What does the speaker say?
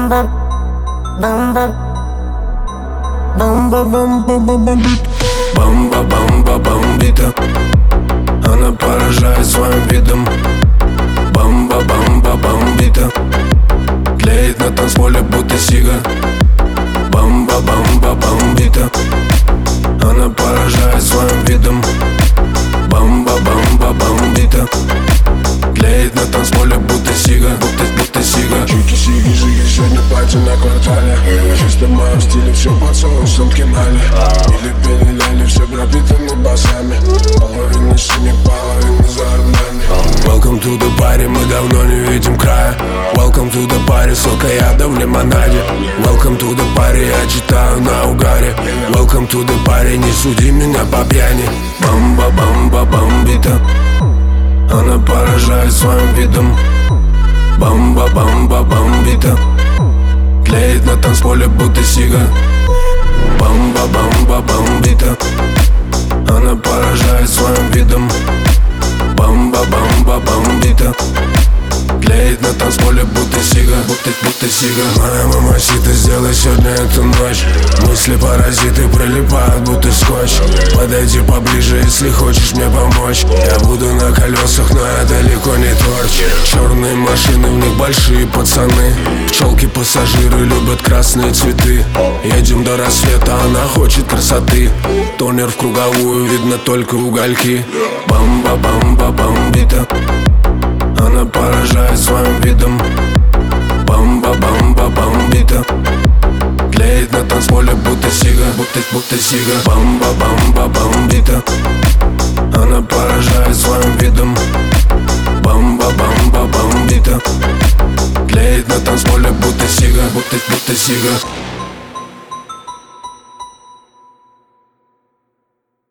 Бомба, бомба, бомба, бомба, бомбит. Бомба, бомба, бомбита. Она поражает своим видом. Бомба, бомба, бомбита. Тлеет на танцполе, будто сига. Бомба, бомба, бомбита. Она поражает своим видом. Бомба, бомба, бомбита. Тлеет на танцполе, будто сига, будто сига. Чики, сиги, жиги, сегодня пати на квартале. Чисто в моем стиле, все под соусом кинали. Или переляли, все пропитаны басами. Половина синих, половина за ордами. Welcome to the party, мы давно не видим края. Welcome to the party, сока яда в лимонаде. Welcome to the party, я читаю на угаре. Welcome to the party, не суди меня по пьяни. Бомба, бомба, бомбита. Она поражает своим видом. Бомба, бомба, бомбита. Тлеет на танцполе, будто сига. Бомба, бомба, бомбита. Она поражает своим видом. Бомба, бомба, бомбита. Тлеет на танцполе, будто сига, будто сига. Моя мамасита, сделай сегодня эту ночь. Мысли паразиты прилипают, будто скотч. Подойди поближе, если хочешь мне помочь. Я буду на колесах, но я далеко не торч. Черные машины, в них большие пацаны. Пчелки-пассажиры любят красные цветы. Едем до рассвета, она хочет красоты. Тонер в круговую, видно только угольки. Бомба, бомба, бомбита. Она поражает своим видом. Бомба, бомба, бомбита. Тлеет на танцполе, будто сига, будто сига. Бомба, бомба, бомбита. Она поражает своим видом. Бомба, бомба, бомбита. Тлеет на танцполе, будто сига, будто сига.